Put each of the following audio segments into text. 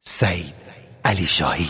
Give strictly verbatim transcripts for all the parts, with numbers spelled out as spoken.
سعید علی شاهی.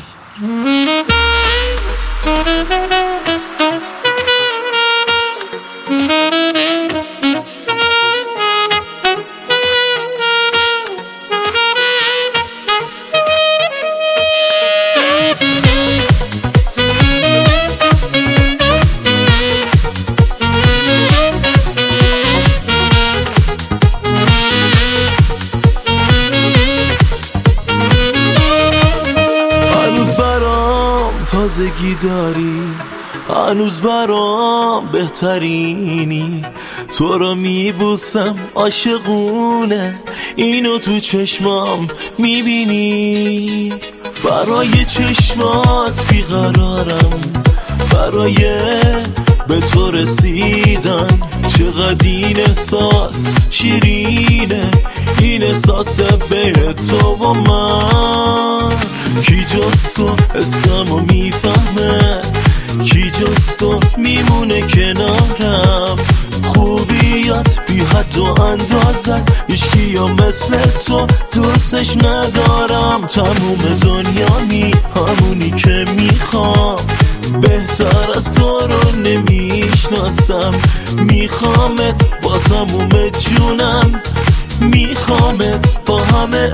تازگی داری، هنوز برام بهترینی، تو رو میبوسم عاشقونه، اینو تو چشمام میبینی. برای چشمات بیقرارم، برای به تو رسیدن. چقدر این احساس شیرینه، این احساس بین تو و من. کی جز تو اسمو میفهمه، کی جز تو میمونه کنارم. خوبیات بی حد و اندازت، هیچکی یا مثل تو دوستش ندارم. تموم دنیا می همونی که میخوام، بهتر از تو رو نمیشناسم. میخوامت با تموم جونم، میخوامت با همه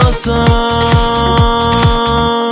احساسم.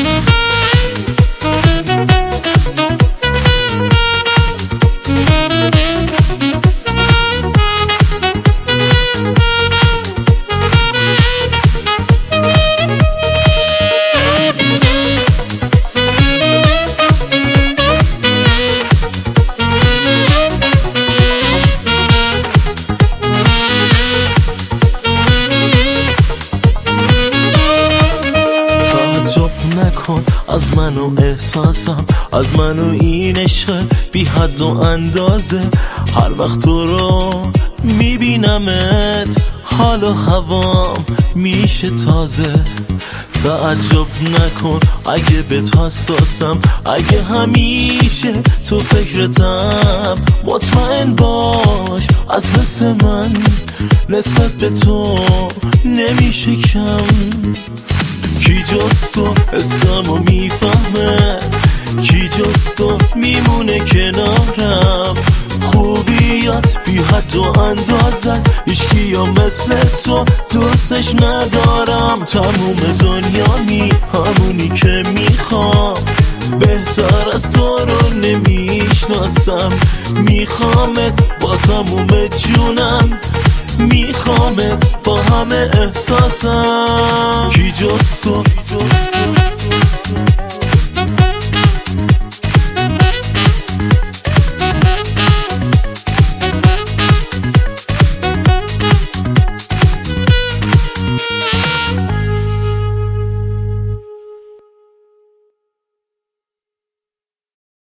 از من و احساسم، از من و این عشق بی حد و اندازه. هر وقت تو رو میبینمت، حال و هوام میشه تازه. تعجب نکن اگه به تو حساسم، اگه همیشه تو فکرتم. مطمئن باش از حس من نسبت به تو نمیشه کم. کی جز تو اسمو میفهمه، کی جز تو میمونه کنارم. خوبیات بی حد و اندازت، هیچکی یا مثل تو دوستش ندارم. تموم دنیا می همونی که میخوام، بهتر از تو رو نمیشناسم. میخوامت با تموم جونم، میخوامت با همه احساسم. کی جز تو